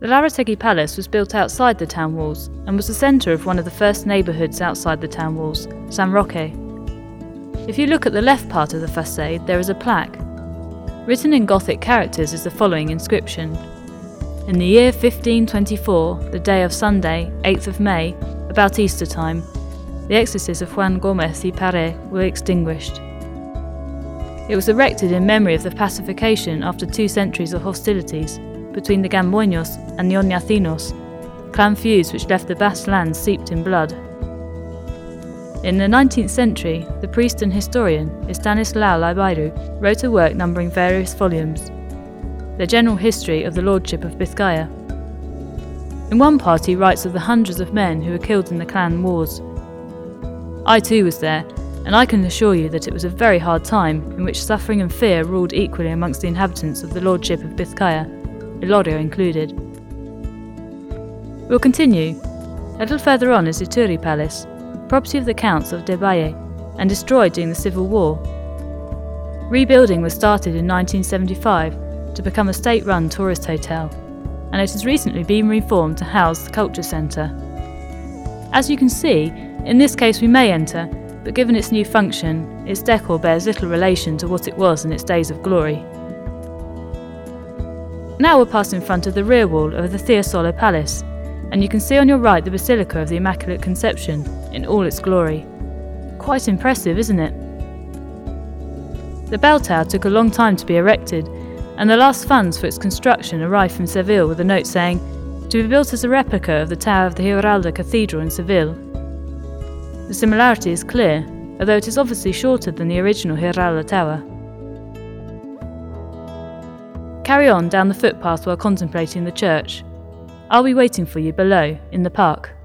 The Larrategui Palace was built outside the town walls and was the centre of one of the first neighbourhoods outside the town walls, San Roque. If you look at the left part of the facade, there is a plaque. Written in Gothic characters is the following inscription: "In the year 1524, the day of Sunday, 8th of May, about Easter time, the excesses of Juan Gómez y Paré were extinguished." It was erected in memory of the pacification after 2 centuries of hostilities between the Gamboinos and the Oñacinos, clan feuds which left the Basque lands steeped in blood. In the 19th century, the priest and historian Estanislao Laibairu wrote a work numbering various volumes, The General History of the Lordship of Bizkaia. In one part he writes of the hundreds of men who were killed in the clan wars. I too was there, and I can assure you that it was a very hard time in which suffering and fear ruled equally amongst the inhabitants of the Lordship of Bizkaia, Ilorio included. We'll continue. A little further on is Ituri Palace, property of the Counts of Debaye, and destroyed during the Civil War. Rebuilding was started in 1975 to become a state-run tourist hotel, and it has recently been reformed to house the Culture Centre. As you can see, in this case we may enter, but given its new function, its decor bears little relation to what it was in its days of glory. Now we'll pass in front of the rear wall of the Fiesole Palace, and you can see on your right the Basilica of the Immaculate Conception in all its glory. Quite impressive, isn't it? The bell tower took a long time to be erected, and the last funds for its construction arrived from Seville with a note saying, "To be built as a replica of the tower of the Giralda Cathedral in Seville." The similarity is clear, although it is obviously shorter than the original Giralda Tower. Carry on down the footpath while contemplating the church. I'll be waiting for you below, in the park.